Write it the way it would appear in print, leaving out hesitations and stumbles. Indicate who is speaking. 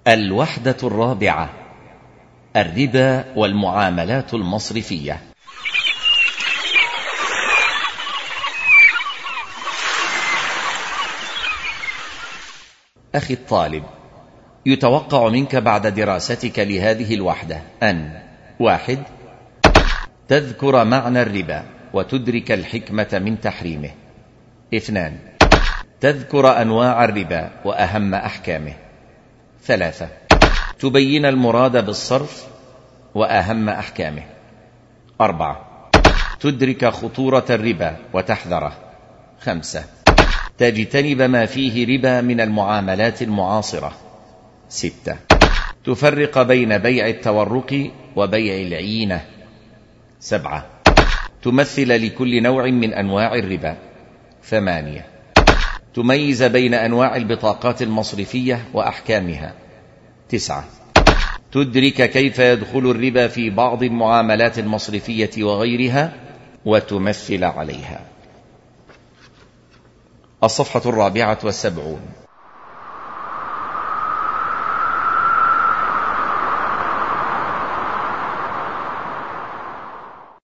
Speaker 1: الوحدة الرابعة: الربا والمعاملات المصرفية. أخي الطالب، يتوقع منك بعد دراستك لهذه الوحدة أن: 1. تذكر معنى الربا وتدرك الحكمة من تحريمه. 2. تذكر أنواع الربا وأهم أحكامه. 3. تبين المراد بالصرف وأهم أحكامه. 4. تدرك خطورة الربا وتحذره. 5. تجتنب ما فيه ربا من المعاملات المعاصرة. 6. تفرق بين بيع التورق وبيع العينة. 7. تمثل لكل نوع من أنواع الربا. 8. تميز بين أنواع البطاقات المصرفية وأحكامها. 9. تدرك كيف يدخل الربا في بعض المعاملات المصرفية وغيرها وتمثل عليها. الصفحة 74.